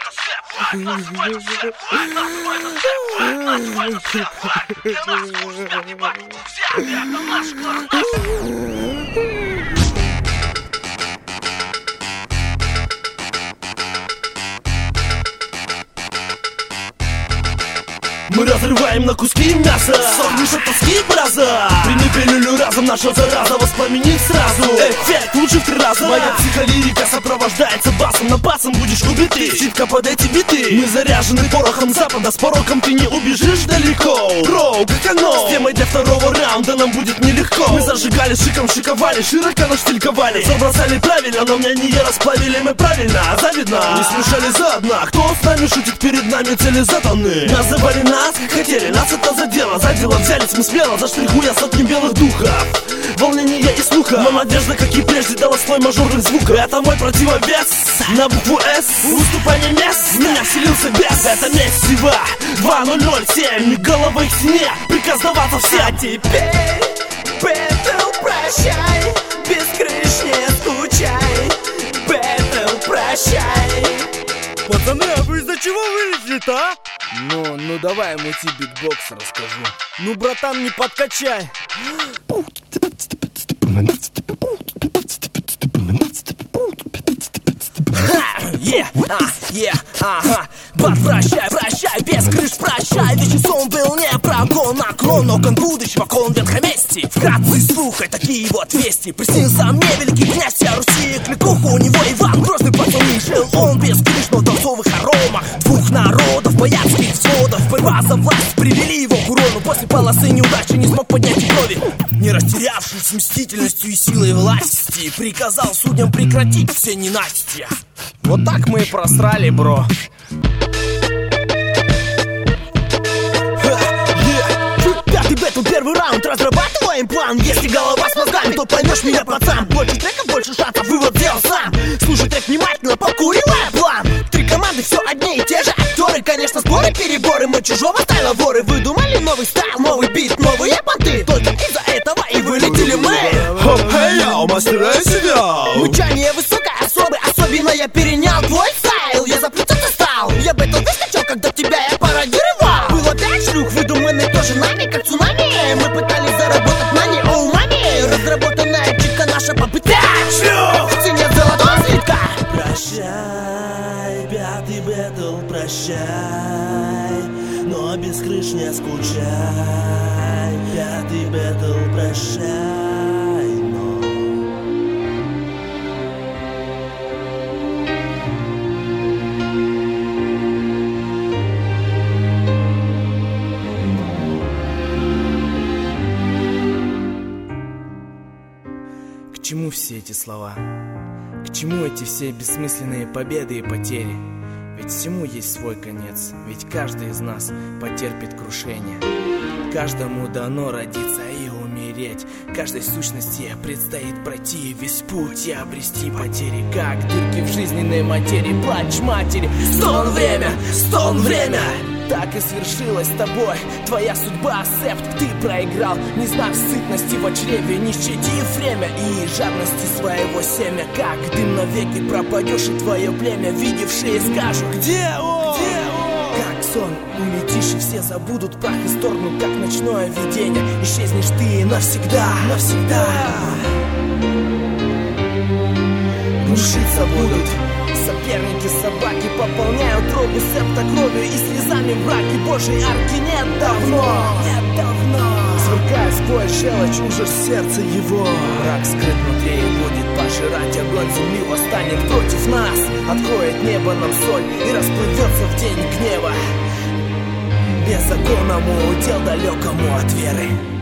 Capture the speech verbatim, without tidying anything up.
Мы разрываем на куски мясо, согнешь от тоски, браза. Прими пилюлю разом, наша зараза воспламенит сразу. Эффект лучше в три раза. Моя психолирика сопровождается басом. На басом будешь убитый, читко под эти биты. Мы заряжены порохом запада, с пороком ты не убежишь далеко. Роу, как оно, с темой для второго раунда нам будет нелегко. Мы зажигали, шиком шиковали, широко наштильковали. Забросали правильно, но мнение расплавили мы правильно. Завидно, не смешали заодно. Кто с нами шутит, перед нами цели заданы. Называли нас как хотели, нас это задело. За дело взялись мы смело, за штриху я сотни белых духов. Волнение и слуха, но надежда, как и прежде, дала слой мажорных звуков. Это мой противовес на букву С. Уступание мест, в меня вселился бес. Это месиво два ноль ноль семь, голова к стене, приказ даваться все. А теперь, Бэтл, прощай, без крыш не скучай. Бэтл, прощай. Пацаны, а вы из-за чего вылезли-то, а? Ну, ну давай ему битбокс расскажу. Ну, братан, не подкачай. Е, а, е, ага. Брат, прощай, прощай, без крыш прощай. Вечный сон был не прогон, наклон окон будущего, клон ветхомести. Вкратце слухай такие вот вести. Приснился мне великий князь вся Руси. Кликуху у него Иван Грозный пацаны. Жил он без крыш, но в дворцовых аромах двух народов, боярских взводов. Борьба за власть привели его к урону. После полосы неудачи не смог поднять и брови. Не растерявшись мстительностью и силой власти, приказал судьям прекратить все ненастья. Вот так мы и просрали, бро. Пятый бэтл, первый раунд, разрабатываем план. Если голова с мозгами, то поймешь меня, пацан. Больше треков, больше шансов, вывод сделал сам. Слушай трек внимательно, покуривая план. Три команды, все одни и те же актеры. Конечно, споры, переборы, мы чужого стайла воры. Выдумали новый стайл, новый бит, новые понты. Только из-за этого и вылетели мы. Хоп-хей-йоу, мастера себя. Мычание высокое, особый, особенно я перенял твой стайл. Я заплетаться стал, я бэтл выскочил, когда тебя я пародировал. Было пять шлюх, выдуманных тоже нами, как цунами. Мы пытались заработать мани, оу, мами. Разработанная читка наша попытка. Пять шлюх! В цене золотого слитка. Прощай, пятый бэтл, прощай, но без крыш не скучай. Пятый бэтл, прощай, но... К чему все эти слова? К чему эти все бессмысленные победы и потери? Ведь всему есть свой конец, ведь каждый из нас потерпит крушение. Каждому дано родиться и умереть. Каждой сущности предстоит пройти весь путь и обрести потери, как дырки в жизненной материи. Плач матери, стон время, стон время. Так и свершилось с тобой твоя судьба, септ. Ты проиграл, не знав сытности в чреве, не щадив время и жадности своего семя. Как дым навеки пропадешь, и твое племя видевшие скажут: где он? Где он? Как сон улетишь, и все забудут прах, исторгнут, как ночное видение. Исчезнешь ты навсегда, навсегда. Глушиться будут соперники, собаки, пополняют дробы септа кровью и слезами враги. Божьей арки нет давно, нет давно. Сверкая сквозь желчь ужас сердца его, враг скрыт внутри и будет пожирать огонь земли. Восстанет против нас, откроет небо нам соль и расплывется в день гнева. Беззаконному удел далекому от веры.